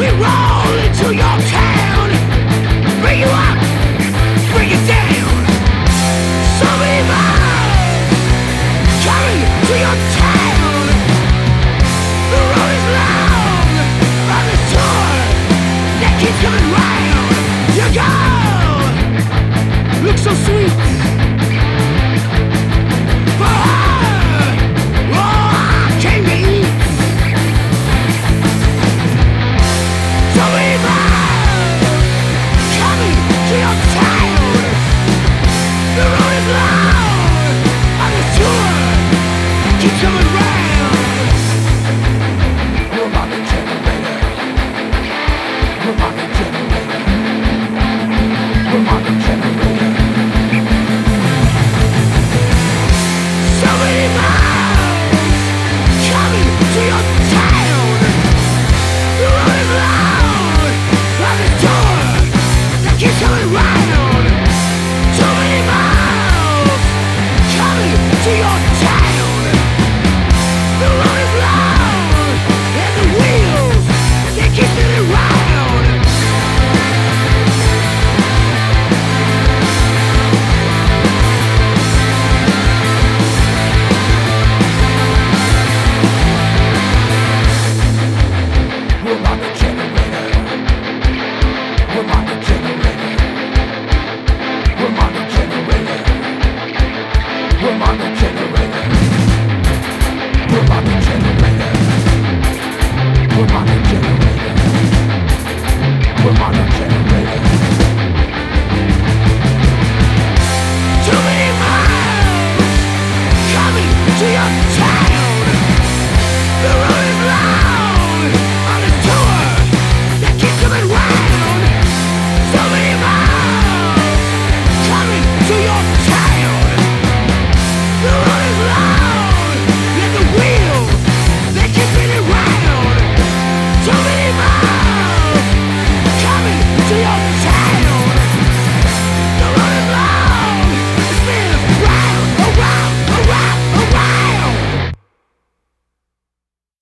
We roll into your town, bring you up, bring you down. Some evil coming to your town. The road is long on this tour that keeps coming round. Your girl looks so sweet. For her, oh, I came to eat. Some evil coming to your town. The road is long on this tour that keeps coming round. We're on the generator. We're on the generator. We're on the generator. So many miles coming to your town. The road is long on this tour that keeps coming round. So many miles coming to your town. The road is long and the wheels they keep spinning round. We're on the generator. We're on the generator. We're on the generator. We're on the generator. We're on the generator. We're on the